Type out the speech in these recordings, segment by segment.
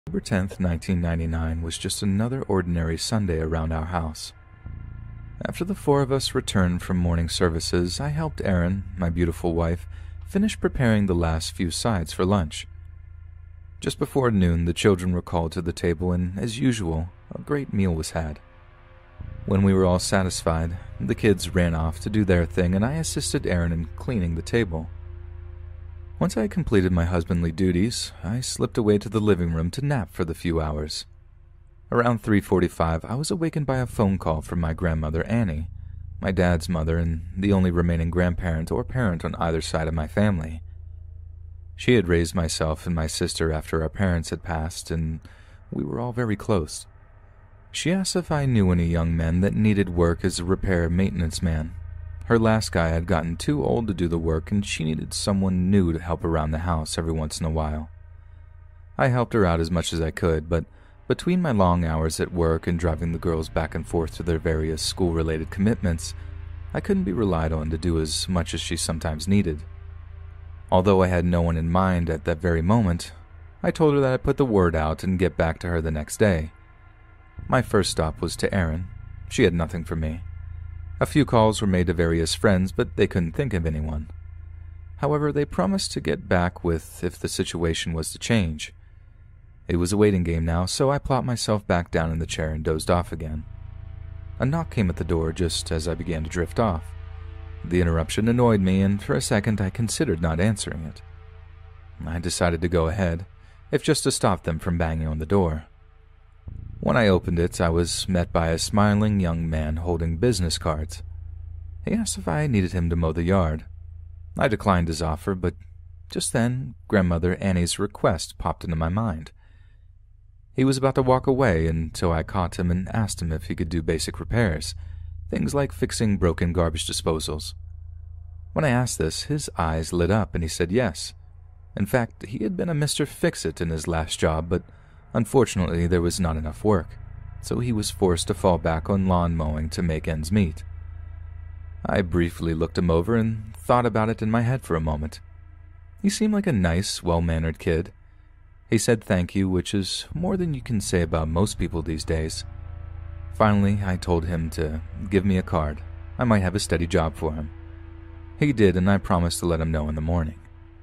October 10th, 1999 was just another ordinary Sunday around our house. After the four of us returned from morning services, I helped Erin, my beautiful wife, finish preparing the last few sides for lunch. Just before noon, the children were called to the table and, as usual, a great meal was had. When we were all satisfied, the kids ran off to do their thing and I assisted Erin in cleaning the table. Once I had completed my husbandly duties, I slipped away to the living room to nap for the few hours. Around 3:45, I was awakened by a phone call from my grandmother, Annie, my dad's mother and the only remaining grandparent or parent on either side of my family. She had raised myself and my sister after our parents had passed, and we were all very close. She asked if I knew any young men that needed work as a repair maintenance man. Her last guy had gotten too old to do the work, and she needed someone new to help around the house every once in a while. I helped her out as much as I could, but between my long hours at work and driving the girls back and forth to their various school-related commitments, I couldn't be relied on to do as much as she sometimes needed. Although I had no one in mind at that very moment, I told her that I'd put the word out and get back to her the next day. My first stop was to Erin. She had nothing for me. A few calls were made to various friends, but they couldn't think of anyone. However, they promised to get back with if the situation was to change. It was a waiting game now, so I plopped myself back down in the chair and dozed off again. A knock came at the door just as I began to drift off. The interruption annoyed me, and for a second I considered not answering it. I decided to go ahead, if just to stop them from banging on the door. When I opened it, I was met by a smiling young man holding business cards. He asked if I needed him to mow the yard. I declined his offer, but just then, Grandmother Annie's request popped into my mind. He was about to walk away until I caught him and asked him if he could do basic repairs, things like fixing broken garbage disposals. When I asked this, his eyes lit up and he said yes. In fact, he had been a Mr. Fix-It in his last job, but unfortunately, there was not enough work, so he was forced to fall back on lawn mowing to make ends meet. I briefly looked him over and thought about it in my head for a moment. He seemed like a nice, well-mannered kid. He said thank you, which is more than you can say about most people these days. Finally, I told him to give me a card. I might have a steady job for him. He did, and I promised to let him know in the morning.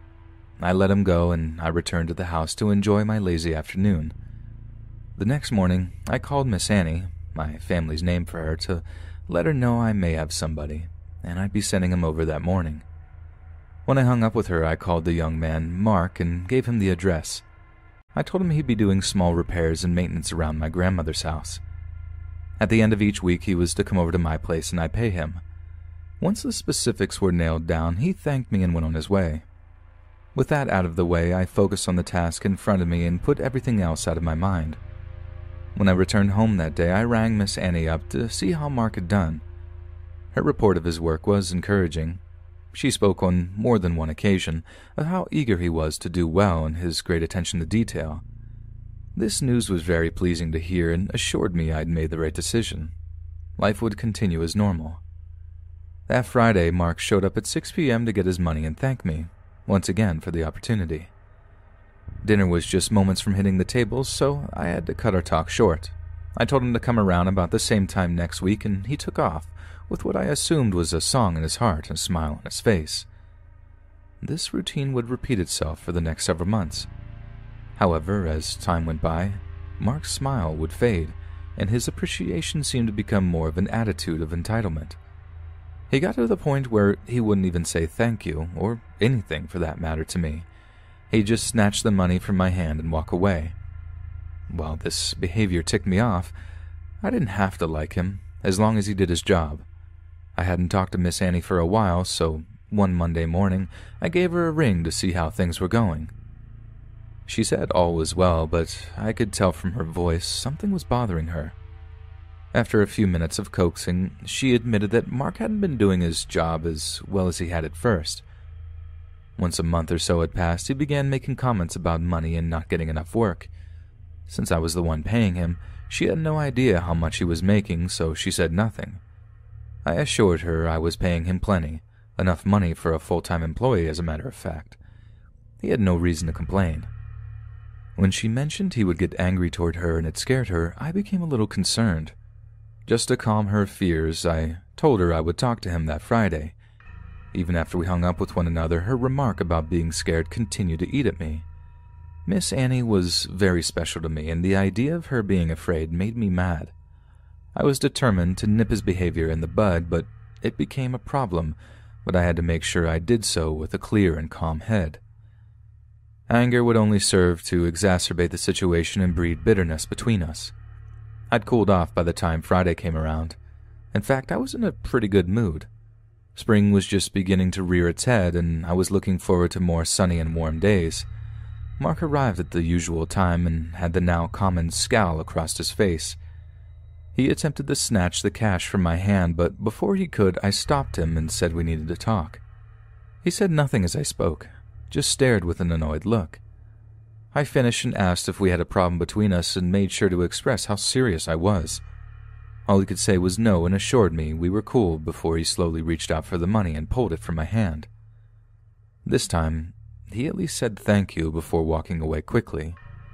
I let him go, and I returned to the house to enjoy my lazy afternoon. The next morning, I called Miss Annie, my family's name for her, to let her know I may have somebody, and I'd be sending him over that morning. When I hung up with her, I called the young man, Mark, and gave him the address. I told him he'd be doing small repairs and maintenance around my grandmother's house. At the end of each week, he was to come over to my place and I'd pay him. Once the specifics were nailed down, he thanked me and went on his way. With that out of the way, I focused on the task in front of me and put everything else out of my mind. When I returned home that day, I rang Miss Annie up to see how Mark had done. Her report of his work was encouraging. She spoke on more than one occasion of how eager he was to do well and his great attention to detail. This news was very pleasing to hear and assured me I'd made the right decision. Life would continue as normal. That Friday, Mark showed up at 6 p.m. to get his money and thank me, once again, for the opportunity. Dinner was just moments from hitting the table, so I had to cut our talk short. I told him to come around about the same time next week, and he took off, with what I assumed was a song in his heart and a smile on his face. This routine would repeat itself for the next several months. However, as time went by, Mark's smile would fade, and his appreciation seemed to become more of an attitude of entitlement. He got to the point where he wouldn't even say thank you, or anything for that matter, to me. He'd just snatch the money from my hand and walk away. While this behavior ticked me off, I didn't have to like him, as long as he did his job. I hadn't talked to Miss Annie for a while, so one Monday morning I gave her a ring to see how things were going. She said all was well, but I could tell from her voice something was bothering her. After a few minutes of coaxing, she admitted that Mark hadn't been doing his job as well as he had at first. Once a month or so had passed, he began making comments about money and not getting enough work. Since I was the one paying him, she had no idea how much he was making, so she said nothing. I assured her I was paying him plenty, enough money for a full-time employee as a matter of fact. He had no reason to complain. When she mentioned he would get angry toward her and it scared her, I became a little concerned. Just to calm her fears, I told her I would talk to him that Friday. Even after we hung up with one another, her remark about being scared continued to eat at me. Miss Annie was very special to me, and the idea of her being afraid made me mad. I was determined to nip his behavior in the bud, but it became a problem, but I had to make sure I did so with a clear and calm head. Anger would only serve to exacerbate the situation and breed bitterness between us. I'd cooled off by the time Friday came around. In fact, I was in a pretty good mood. Spring was just beginning to rear its head, and I was looking forward to more sunny and warm days. Mark arrived at the usual time and had the now common scowl across his face. He attempted to snatch the cash from my hand, but before he could, I stopped him and said we needed to talk. He said nothing as I spoke, just stared with an annoyed look. I finished and asked if we had a problem between us and made sure to express how serious I was. All he could say was no and assured me we were cool before he slowly reached out for the money and pulled it from my hand. This time, he at least said thank you before walking away quickly.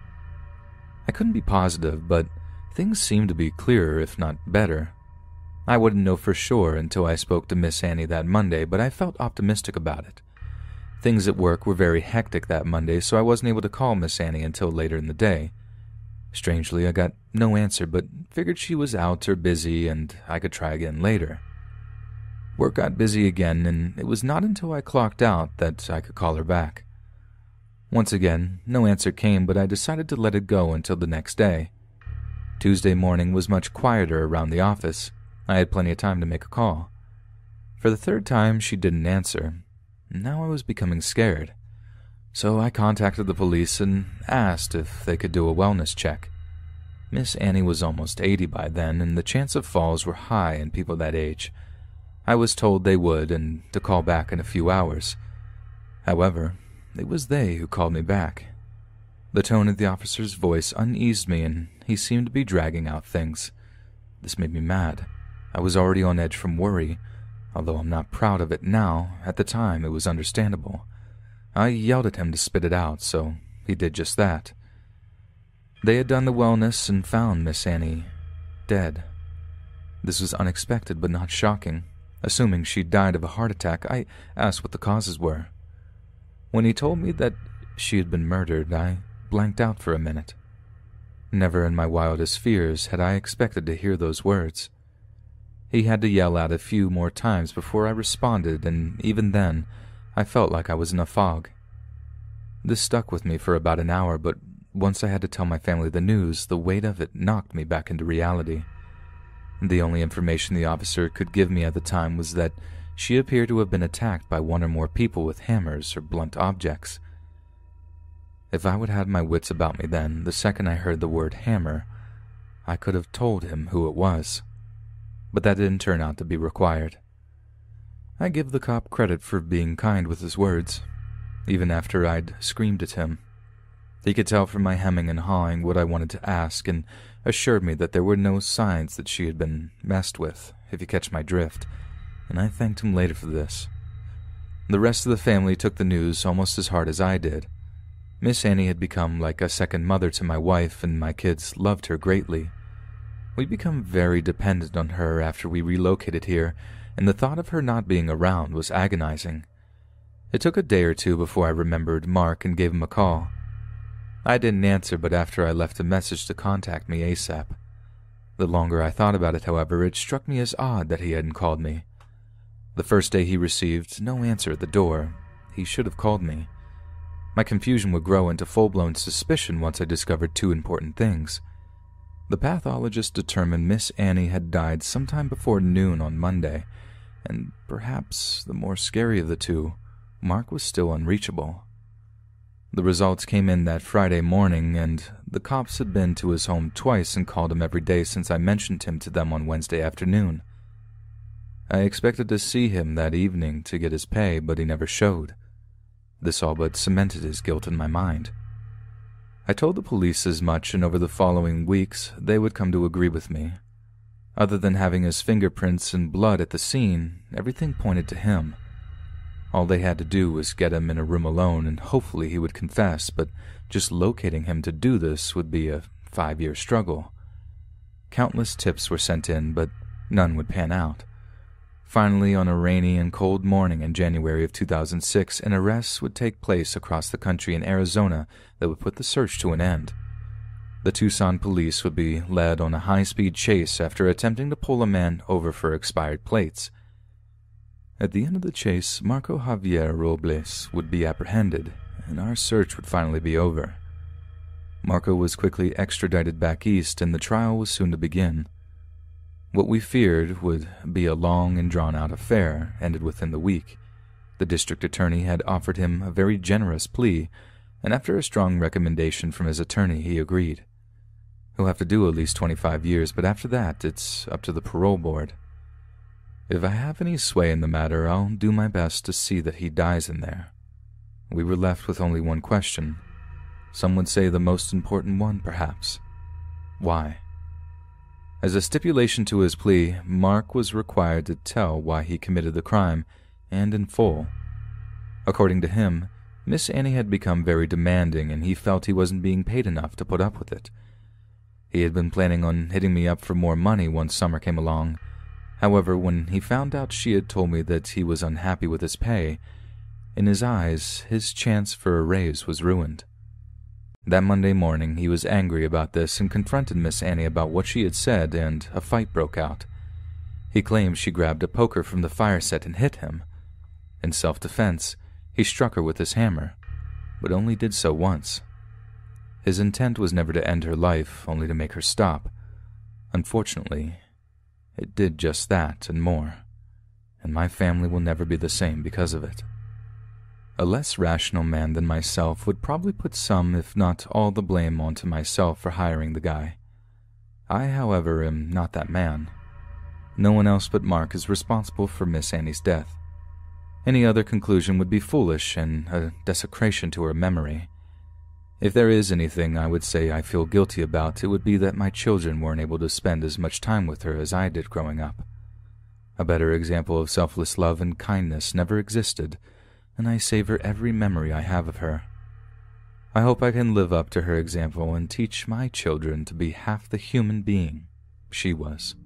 I couldn't be positive, but things seemed to be clearer, if not better. I wouldn't know for sure until I spoke to Miss Annie that Monday, but I felt optimistic about it. Things at work were very hectic that Monday, so I wasn't able to call Miss Annie until later in the day. Strangely, I got no answer, but figured she was out or busy and I could try again later. Work got busy again, and it was not until I clocked out that I could call her back. Once again, no answer came, but I decided to let it go until the next day. Tuesday morning was much quieter around the office. I had plenty of time to make a call. For the third time, she didn't answer. Now I was becoming scared. So I contacted the police and asked if they could do a wellness check. Miss Annie was almost 80 by then, and the chance of falls were high in people that age. I was told they would and to call back in a few hours. However, it was they who called me back. The tone of the officer's voice uneased me, and he seemed to be dragging out things. This made me mad. I was already on edge from worry. Although I'm not proud of it now, at the time it was understandable. I yelled at him to spit it out, so he did just that. They had done the wellness and found Miss Annie dead. This was unexpected but not shocking. Assuming she died of a heart attack, I asked what the causes were. When he told me that she had been murdered, I blanked out for a minute. Never in my wildest fears had I expected to hear those words. He had to yell out a few more times before I responded, and even then, I felt like I was in a fog. This stuck with me for about an hour, but once I had to tell my family the news, the weight of it knocked me back into reality. The only information the officer could give me at the time was that she appeared to have been attacked by one or more people with hammers or blunt objects. If I would have had my wits about me then, the second I heard the word hammer, I could have told him who it was. But that didn't turn out to be required. I give the cop credit for being kind with his words, even after I'd screamed at him. He could tell from my hemming and hawing what I wanted to ask, and assured me that there were no signs that she had been messed with, if you catch my drift, and I thanked him later for this. The rest of the family took the news almost as hard as I did. Miss Annie had become like a second mother to my wife, and my kids loved her greatly. We'd become very dependent on her after we relocated here, and the thought of her not being around was agonizing. It took a day or two before I remembered Mark and gave him a call. I didn't answer, but after I left a message to contact me ASAP. The longer I thought about it, however, it struck me as odd that he hadn't called me. The first day he received no answer at the door. He should have called me. My confusion would grow into full-blown suspicion once I discovered two important things. The pathologist determined Miss Annie had died sometime before noon on Monday, and perhaps the more scary of the two, Mark was still unreachable. The results came in that Friday morning, and the cops had been to his home twice and called him every day since I mentioned him to them on Wednesday afternoon. I expected to see him that evening to get his pay, but he never showed. This all but cemented his guilt in my mind. I told the police as much, and over the following weeks, they would come to agree with me. Other than having his fingerprints and blood at the scene, everything pointed to him. All they had to do was get him in a room alone and hopefully he would confess, but just locating him to do this would be a 5-year struggle. Countless tips were sent in, but none would pan out. Finally, on a rainy and cold morning in January of 2006, an arrest would take place across the country in Arizona that would put the search to an end. The Tucson police would be led on a high-speed chase after attempting to pull a man over for expired plates. At the end of the chase, Marco Javier Robles would be apprehended, and our search would finally be over. Marco was quickly extradited back east, and the trial was soon to begin. What we feared would be a long and drawn-out affair ended within the week. The district attorney had offered him a very generous plea, and after a strong recommendation from his attorney, he agreed. He'll have to do at least 25 years, but after that, it's up to the parole board. If I have any sway in the matter, I'll do my best to see that he dies in there. We were left with only one question. Some would say the most important one, perhaps. Why? As a stipulation to his plea, Mark was required to tell why he committed the crime, and in full. According to him, Miss Annie had become very demanding, and he felt he wasn't being paid enough to put up with it. He had been planning on hitting me up for more money once summer came along. However, when he found out she had told me that he was unhappy with his pay, in his eyes, his chance for a raise was ruined. That Monday morning, he was angry about this and confronted Miss Annie about what she had said, and a fight broke out. He claimed she grabbed a poker from the fire set and hit him. In self-defense, he struck her with his hammer, but only did so once. His intent was never to end her life, only to make her stop. Unfortunately, it did just that and more, and my family will never be the same because of it. A less rational man than myself would probably put some, if not all, the blame onto myself for hiring the guy. I, however, am not that man. No one else but Mark is responsible for Miss Annie's death. Any other conclusion would be foolish and a desecration to her memory. If there is anything I would say I feel guilty about, it would be that my children weren't able to spend as much time with her as I did growing up. A better example of selfless love and kindness never existed, and I savor every memory I have of her. I hope I can live up to her example and teach my children to be half the human being she was.